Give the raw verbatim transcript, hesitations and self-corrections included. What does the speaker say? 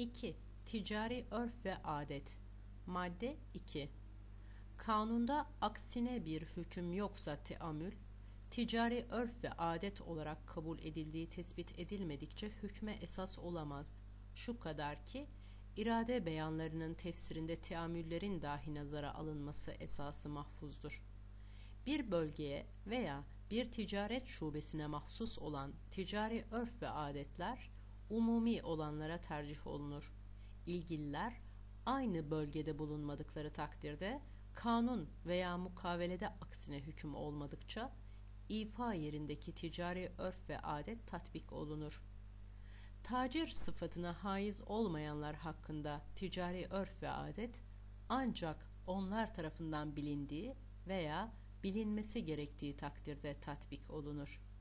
iki. Ticari örf ve adet. Madde iki. Kanunda aksine bir hüküm yoksa teamül, ticari örf ve adet olarak kabul edildiği tespit edilmedikçe hükme esas olamaz. Şu kadar ki, irade beyanlarının tefsirinde teamüllerin dahi nazara alınması esası mahfuzdur. Bir bölgeye veya bir ticaret şubesine mahsus olan ticari örf ve adetler, umumi olanlara tercih olunur. İlgililer, aynı bölgede bulunmadıkları takdirde, kanun veya mukavelede aksine hüküm olmadıkça, ifa yerindeki ticari örf ve adet tatbik olunur. Tacir sıfatına haiz olmayanlar hakkında ticari örf ve adet, ancak onlar tarafından bilindiği veya bilinmesi gerektiği takdirde tatbik olunur.